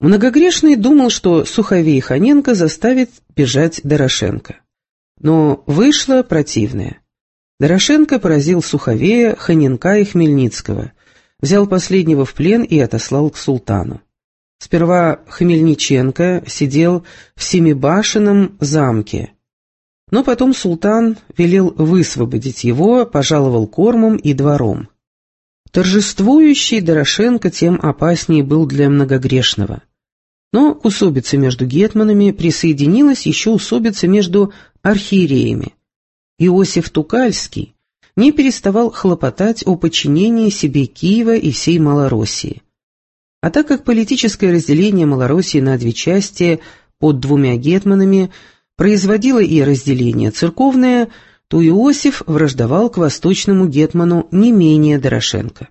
Многогрешный думал, что Суховей Ханенко заставит бежать Дорошенко. Но вышло противное. Дорошенко поразил Суховея, Ханенка и Хмельницкого, взял последнего в плен и отослал к султану. Сперва Хмельниченко сидел в Семибашенном замке, но потом султан велел высвободить его, пожаловал кормом и двором. Торжествующий Дорошенко тем опаснее был для многогрешного. Но к усобице между гетманами присоединилась еще усобица между архиереями. Иосиф Тукальский не переставал хлопотать о подчинении себе Киева и всей Малороссии. А так как политическое разделение Малороссии на две части под двумя гетманами производило и разделение церковное, то Иосиф враждовал к восточному гетману не менее Дорошенко.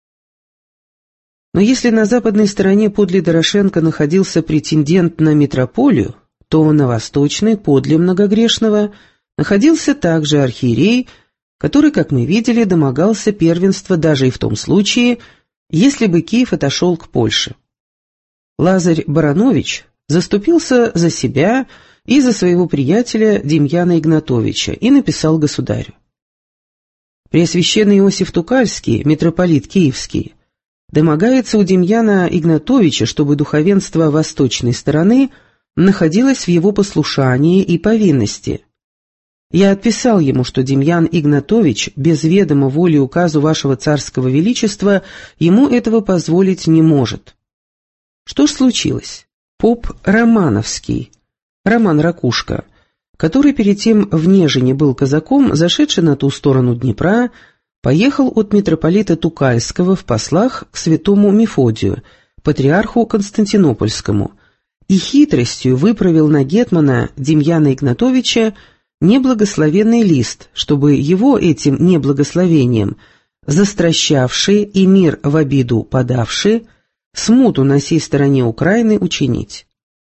Но если на западной стороне подле Дорошенко находился претендент на митрополию, то на восточной, подле многогрешного, находился также архиерей, который, как мы видели, домогался первенства даже и в том случае, если бы Киев отошел к Польше. Лазарь Баранович заступился за себя и за своего приятеля Демьяна Игнатовича и написал государю: «Преосвященный Иосиф Тукальский, митрополит Киевский, домогается у Демьяна Игнатовича, чтобы духовенство восточной стороны находилось в его послушании и повинности. Я отписал ему, что Демьян Игнатович без ведома воли указу вашего царского величества ему этого позволить не может». Что ж случилось? Поп Романовский, Роман Ракушка, который перед тем в Нежине был казаком, зашедший на ту сторону Днепра, поехал от митрополита Тукальского в послах к святому Мефодию, патриарху Константинопольскому, и хитростью выправил на гетмана Демьяна Игнатовича неблагословенный лист, чтобы его этим неблагословением, застращавший и мир в обиду подавший, смуту на сей стороне Украины учинить.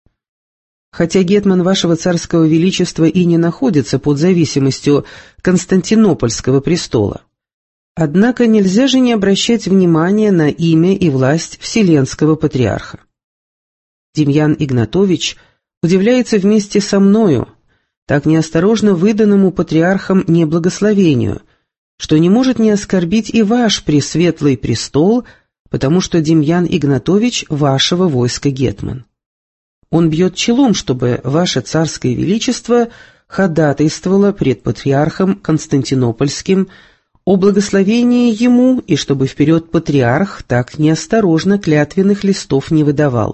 Хотя гетман вашего царского величества и не находится под зависимостью Константинопольского престола, однако нельзя же не обращать внимания на имя и власть Вселенского патриарха. Демьян Игнатович удивляется вместе со мною так неосторожно выданному патриархам неблагословению, что не может не оскорбить и ваш пресветлый престол, потому что Демьян Игнатович вашего войска гетман. Он бьет челом, чтобы ваше царское величество ходатайствовало пред патриархом Константинопольским о благословении ему, и чтобы вперед патриарх так неосторожно клятвенных листов не выдавал.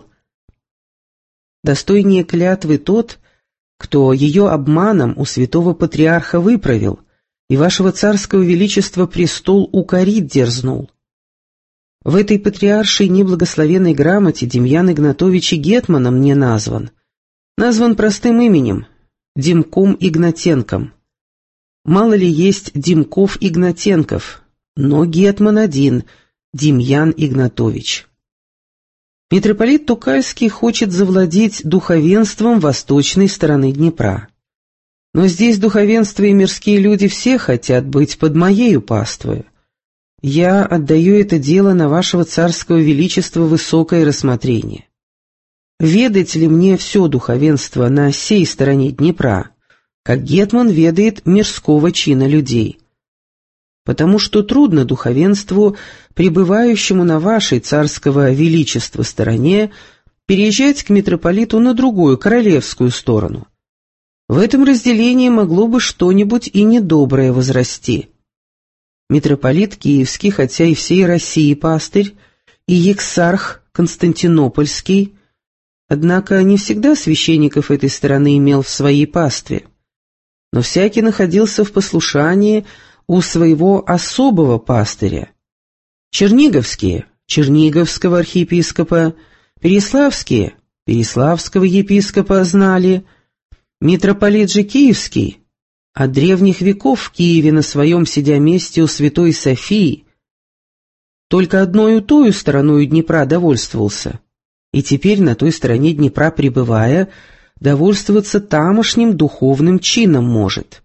Достойнее клятвы тот, кто ее обманом у святого патриарха выправил, и вашего царского величества престол укорить дерзнул. В этой патриаршей неблагословенной грамоте Демьян Игнатович и гетманом не назван. Назван простым именем – Димком Игнатенком. Мало ли есть Димков Игнатенков, но гетман один – Демьян Игнатович. Митрополит Тукальский хочет завладеть духовенством восточной стороны Днепра. Но здесь духовенство и мирские люди все хотят быть под моею паствою. Я отдаю это дело на вашего царского величества высокое рассмотрение. Ведать ли мне все духовенство на сей стороне Днепра, как гетман ведает мирского чина людей? Потому что трудно духовенству, пребывающему на вашей царского величества стороне, переезжать к митрополиту на другую, королевскую сторону. В этом разделении могло бы что-нибудь и недоброе возрасти. Митрополит Киевский, хотя и всей России пастырь, и екзарх Константинопольский, однако не всегда священников этой стороны имел в своей пастве, но всякий находился в послушании у своего особого пастыря. Черниговские – черниговского архиепископа, переславские – переславского епископа знали, митрополит же Киевский – от древних веков в Киеве на своем сидя месте у Святой Софии только одною тою стороною Днепра довольствовался, и теперь на той стороне Днепра пребывая, довольствоваться тамошним духовным чином может.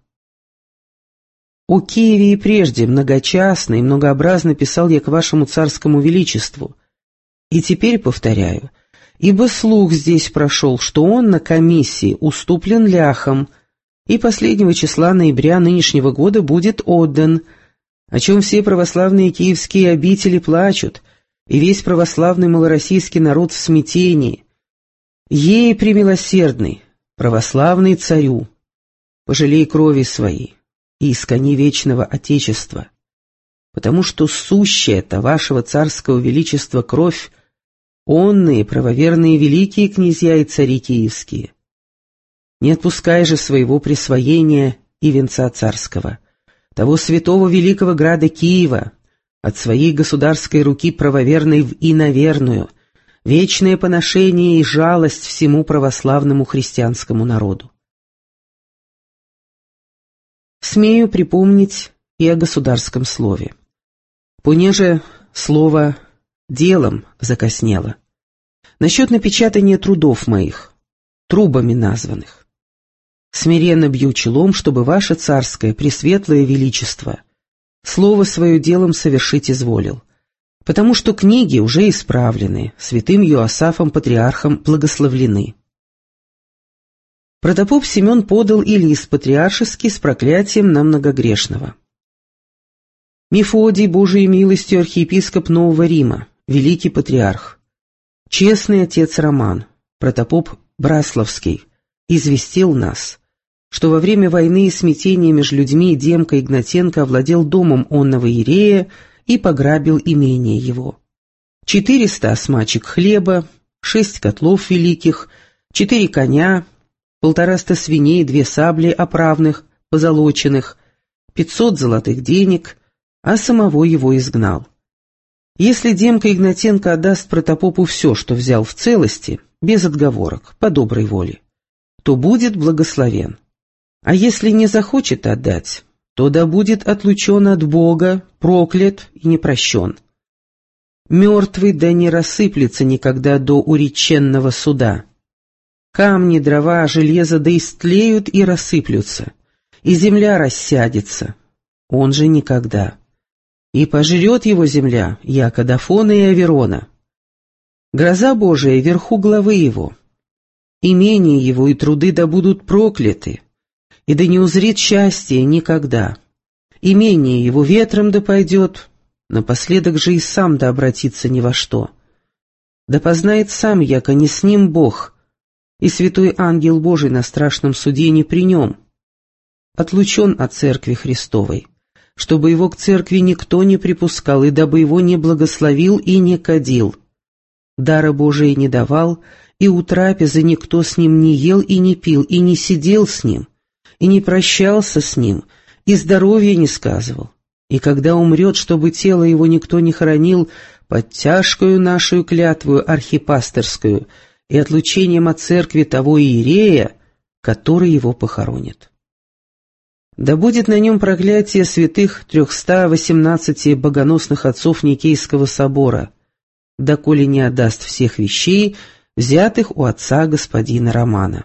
О Киеве и прежде многочасно и многообразно писал я к вашему царскому величеству, и теперь повторяю, ибо слух здесь прошел, что он на комиссии уступлен ляхам, и последнего числа ноября нынешнего года будет отдан, о чем все православные киевские обители плачут, и весь православный малороссийский народ в смятении. Ей, премилосердный, православный царю, пожалей крови своей и искони вечного Отечества, потому что сущая-то вашего царского величества кровь, онные правоверные великие князья и цари киевские. Не отпускай же своего присвоения и венца царского, того святого великого града Киева, от своей государской руки правоверной в иноверную, вечное поношение и жалость всему православному христианскому народу. Смею припомнить и о государском слове. Понеже слово делом закоснело. Насчет напечатания трудов моих, трубами названных. Смиренно бью челом, чтобы ваше царское пресветлое величество слово свое делом совершить изволил, потому что книги уже исправлены, святым Иоасафом патриархом благословлены. Протопоп Семен подал и лист патриаршеский с проклятием на многогрешного. Мефодий, Божией милостью архиепископ Нового Рима, великий патриарх, честный отец Роман, протопоп Браславский, известил нас, что во время войны и смятения между людьми Демка Игнатенко овладел домом онного иерея и пограбил имение его. 400 осмачек хлеба, 6 котлов великих, 4 коня, 150 свиней, 2 сабли оправных, позолоченных, 500 золотых денег, а самого его изгнал. Если Демка Игнатенко отдаст протопопу все, что взял в целости, без отговорок, по доброй воле, то будет благословен. А если не захочет отдать, то да будет отлучен от Бога, проклят и непрощен. Мертвый да не рассыплется никогда до уреченного суда. Камни, дрова, железо да истлеют и рассыплются, и земля рассядется, он же никогда. И пожрет его земля, яко Дафона и Аверона. Гроза Божия вверху главы его. Имение его и труды да будут прокляты, и да не узрит счастья никогда. Имение его ветром да пойдет, напоследок же и сам да обратится ни во что. Да познает сам, яко не с ним Бог, и святой ангел Божий на страшном суде не при нем. Отлучен от церкви Христовой, чтобы его к церкви никто не припускал, и дабы его не благословил и не кадил. Дара Божия не давал, и у трапезы никто с ним не ел и не пил, и не сидел с ним, и не прощался с ним, и здоровья не сказывал. И когда умрет, чтобы тело его никто не хоронил под тяжкую нашу клятвую архипасторскую и отлучением от церкви того иерея, который его похоронит. Да будет на нем проклятие святых 318 богоносных отцов Никейского собора, доколе не отдаст всех вещей, взятых у отца господина Романа.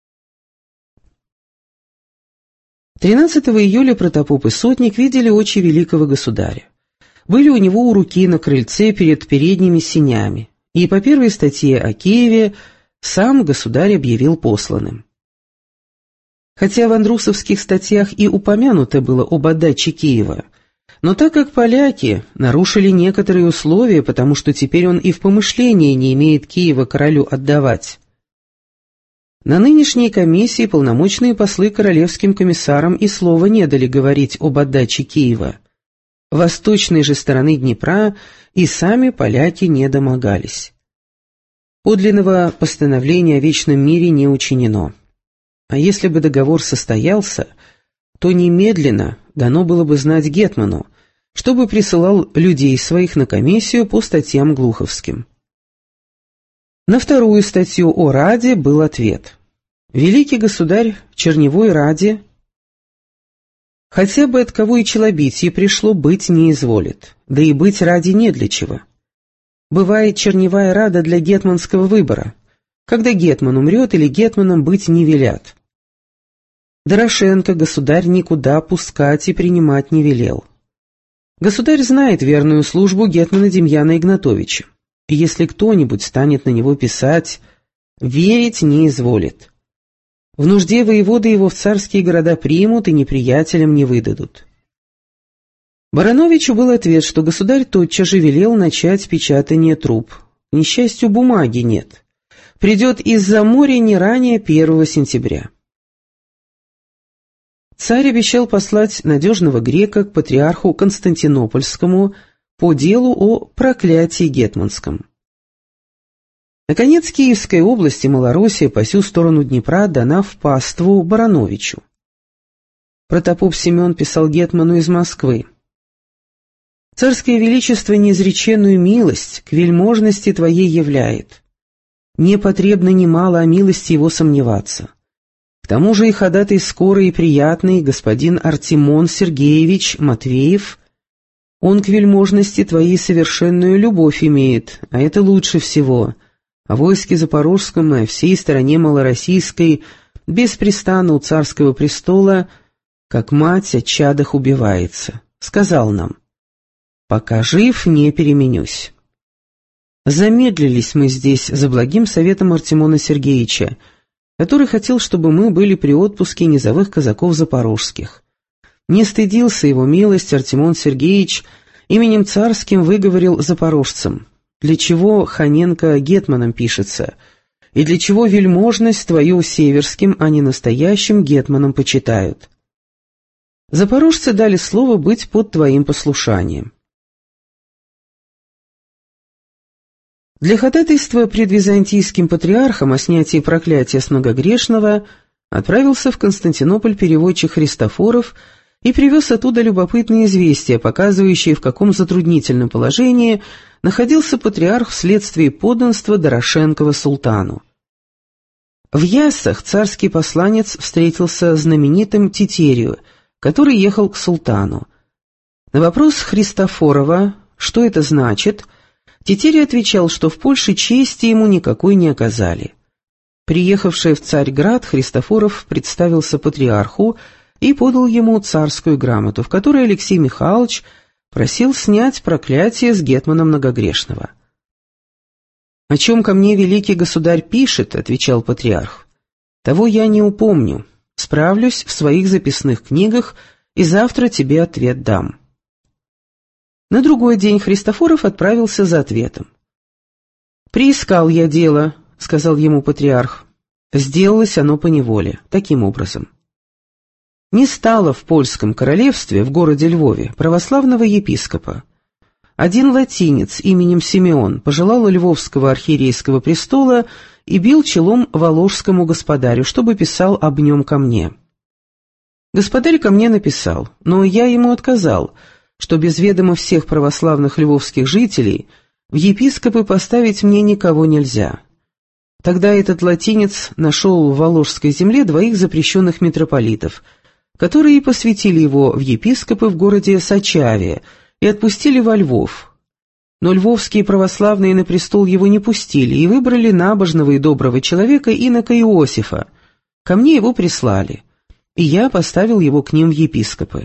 13 июля протопоп и сотник видели очи великого государя. Были у него у руки на крыльце перед передними сенями, и по первой статье о Киеве сам государь объявил посланным. Хотя в андрусовских статьях и упомянуто было об отдаче Киева, но так как поляки нарушили некоторые условия, потому что теперь он и в помышлении не имеет Киева королю отдавать. На нынешней комиссии полномочные послы королевским комиссарам и слова не дали говорить об отдаче Киева. Восточной же стороны Днепра и сами поляки не домогались. Подлинного постановления о вечном мире не учинено. А если бы договор состоялся, то немедленно дано было бы знать гетману, чтобы присылал людей своих на комиссию по статьям глуховским. На вторую статью о Раде был ответ. Великий государь Черневой Раде, хотя бы от кого и челобитие пришло, быть не изволит, да и быть ради не для чего. Бывает Черневая Рада для гетманского выбора, когда гетман умрет или гетманом быть не велят. Дорошенко государь никуда пускать и принимать не велел. Государь знает верную службу гетмана Демьяна Игнатовича и если кто-нибудь станет на него писать, верить не изволит. В нужде воеводы его в царские города примут и неприятелям не выдадут». Барановичу был ответ, что государь тотчас же велел начать печатание труб. К несчастью, бумаги нет. Придет из-за моря не ранее 1 сентября. Царь обещал послать надежного грека к патриарху Константинопольскому по делу о проклятии гетманском. Наконец, Киевская область и Малороссия по сю сторону Днепра дана в паству Барановичу. Протопоп Семен писал гетману из Москвы: «Царское величество неизреченную милость к вельможности твоей являет. Не потребно немало о милости его сомневаться. К тому же и ходатай скорый и приятный господин Артемон Сергеевич Матвеев, он к вельможности твоей совершенную любовь имеет, а это лучше всего. О войске Запорожском и всей стороне малороссийской беспрестанно у царского престола, как мать о чадах убивается. Сказал нам: пока жив, не переменюсь». Замедлились мы здесь за благим советом Артемона Сергеевича, который хотел, чтобы мы были при отпуске низовых казаков запорожских. Не стыдился его милость Артемон Сергеевич, именем царским выговорил запорожцам: для чего Ханенко гетманом пишется, и для чего вельможность твою северским, а не настоящим гетманом почитают. Запорожцы дали слово быть под твоим послушанием. Для ходатайства пред византийским патриархом о снятии проклятия с многогрешного отправился в Константинополь переводчик Христофоров и привез оттуда любопытные известия, показывающие, в каком затруднительном положении находился патриарх вследствие подданства Дорошенкова султану. В Яссах царский посланец встретился с знаменитым Тетерию, который ехал к султану. На вопрос Христофорова, что это значит, Тетерий отвечал, что в Польше чести ему никакой не оказали. Приехавший в Царьград, Христофоров представился патриарху и подал ему царскую грамоту, в которой Алексей Михайлович просил снять проклятие с гетмана многогрешного. «О чем ко мне великий государь пишет, — отвечал патриарх, — того я не упомню, справлюсь в своих записных книгах и завтра тебе ответ дам». На другой день Христофоров отправился за ответом. «Приискал я дело, — сказал ему патриарх. Сделалось оно поневоле, таким образом. Не стало в польском королевстве, в городе Львове, православного епископа. Один латинец именем Симеон пожелал львовского архиерейского престола и бил челом воложскому господарю, чтобы писал об нем ко мне. Господарь ко мне написал, но я ему отказал, что без ведома всех православных львовских жителей в епископы поставить мне никого нельзя. Тогда этот латинец нашел в Воложской земле 2 запрещенных митрополитов, которые и посвятили его в епископы в городе Сачаве и отпустили во Львов. Но львовские православные на престол его не пустили и выбрали набожного и доброго человека инока Иосифа. Ко мне его прислали, и я поставил его к ним в епископы.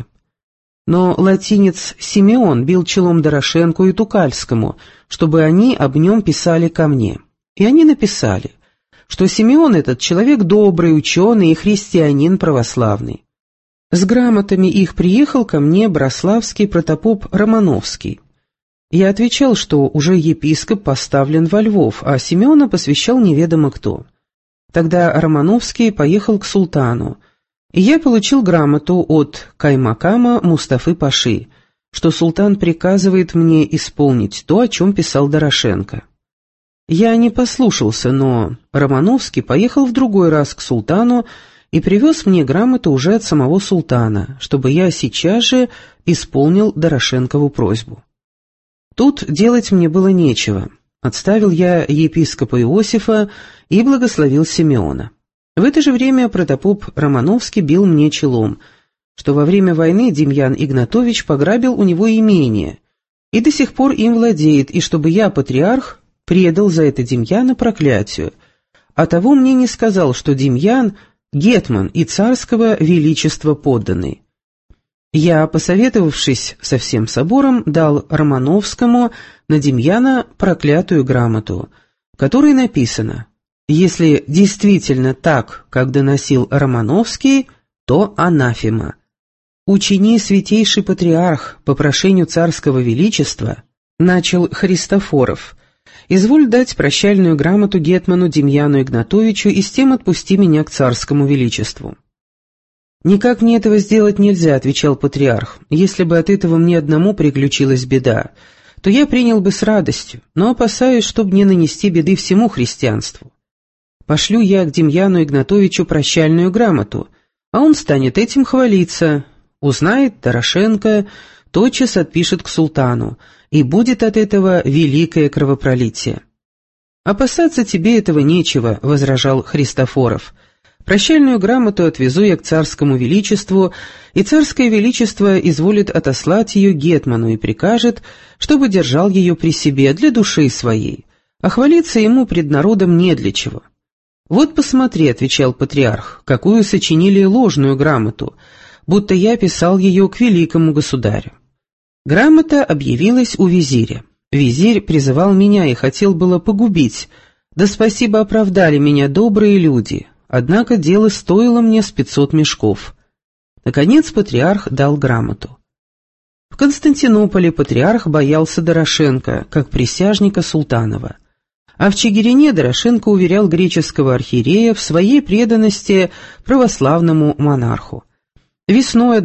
Но латинец Симеон бил челом Дорошенку и Тукальскому, чтобы они об нем писали ко мне. И они написали, что Симеон этот человек добрый, ученый и христианин православный. С грамотами их приехал ко мне браславский протопоп Романовский. Я отвечал, что уже епископ поставлен во Львов, а Симеона посвящал неведомо кто. Тогда Романовский поехал к султану, и я получил грамоту от Каймакама Мустафы Паши, что султан приказывает мне исполнить то, о чем писал Дорошенко. Я не послушался, но Романовский поехал в другой раз к султану и привез мне грамоту уже от самого султана, чтобы я сейчас же исполнил Дорошенкову просьбу. Тут делать мне было нечего. Отставил я епископа Иосифа и благословил Симеона. В это же время протопоп Романовский бил мне челом, что во время войны Демьян Игнатович пограбил у него имение и до сих пор им владеет, и чтобы я, патриарх, предал за это Демьяна проклятию, а того мне не сказал, что Демьян — гетман и царского величества подданный. Я, посоветовавшись со всем собором, дал Романовскому на Демьяна проклятую грамоту, в которой написано: «Если действительно так, как доносил Романовский, то анафема. Учини, святейший патриарх, по прошению царского величества», начал Христофоров, «изволь дать прощальную грамоту гетману Демьяну Игнатовичу и с тем отпусти меня к царскому величеству». «Никак мне этого сделать нельзя», — отвечал патриарх. «Если бы от этого мне одному приключилась беда, то я принял бы с радостью, но опасаюсь, чтобы не нанести беды всему христианству. Пошлю я к Демьяну Игнатовичу прощальную грамоту, а он станет этим хвалиться. Узнает Дорошенко, тотчас отпишет к султану, и будет от этого великое кровопролитие». «Опасаться тебе этого нечего», — возражал Христофоров. «Прощальную грамоту отвезу я к царскому величеству, и царское величество изволит отослать ее гетману и прикажет, чтобы держал ее при себе для души своей, а хвалиться ему пред народом не для чего». «Вот посмотри», — отвечал патриарх, — «какую сочинили ложную грамоту, будто я писал ее к великому государю». Грамота объявилась у визиря. Визирь призывал меня и хотел было погубить, да спасибо оправдали меня добрые люди, однако дело стоило мне с 500 мешков. Наконец патриарх дал грамоту. В Константинополе патриарх боялся Дорошенко, как присяжника Султанова, а в Чигирине Дорошенко уверял греческого архиерея в своей преданности православному монарху. Весной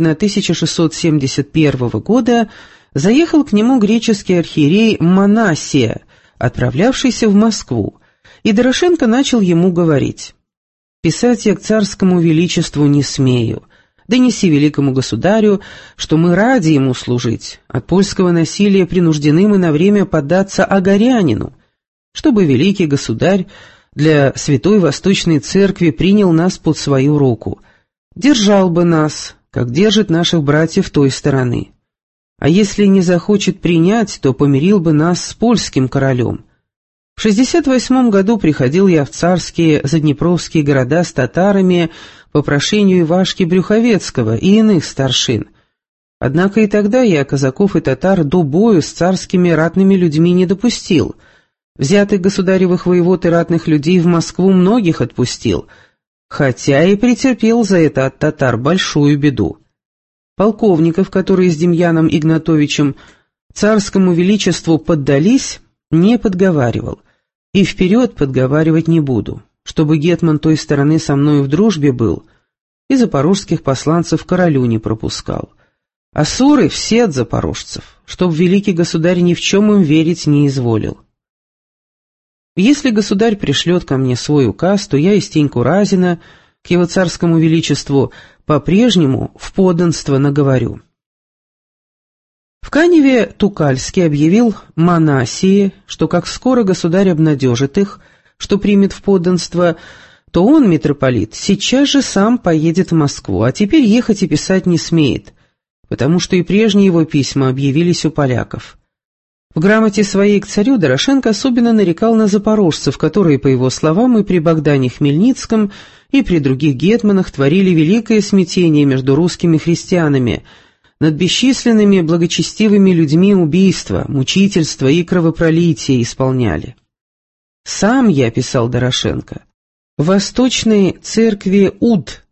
1671 года заехал к нему греческий архиерей Манасия, отправлявшийся в Москву, и Дорошенко начал ему говорить: «Писать я к царскому величеству не смею. Донеси великому государю, что мы ради ему служить. От польского насилия принуждены мы на время поддаться агарянину, чтобы великий государь для Святой Восточной Церкви принял нас под свою руку, держал бы нас, как держит наших братьев той стороны. А если не захочет принять, то помирил бы нас с польским королем. В 68 году приходил я в царские заднепровские города с татарами по прошению Ивашки Брюховецкого и иных старшин. Однако и тогда я казаков и татар до бою с царскими ратными людьми не допустил. Взятых государевых воевод и ратных людей в Москву многих отпустил, хотя и претерпел за это от татар большую беду. Полковников, которые с Демьяном Игнатовичем царскому величеству поддались, не подговаривал, и вперед подговаривать не буду, чтобы гетман той стороны со мною в дружбе был, и запорожских посланцев королю не пропускал. А ссоры все от запорожцев, чтоб великий государь ни в чем им верить не изволил. Если государь пришлет ко мне свой указ, то я и Стеньку Разина к его царскому величеству по-прежнему в подданство наговорю». В Каневе Тукальский объявил Манасии, что как скоро государь обнадежит их, что примет в подданство, то он, митрополит, сейчас же сам поедет в Москву, а теперь ехать и писать не смеет, потому что и прежние его письма объявились у поляков. В грамоте своей к царю Дорошенко особенно нарекал на запорожцев, которые, по его словам, и при Богдане Хмельницком, и при других гетманах творили великое смятение между русскими христианами, над бесчисленными благочестивыми людьми убийства, мучительства и кровопролития исполняли. «Сам я, — писал Дорошенко, — в Восточной церкви Уд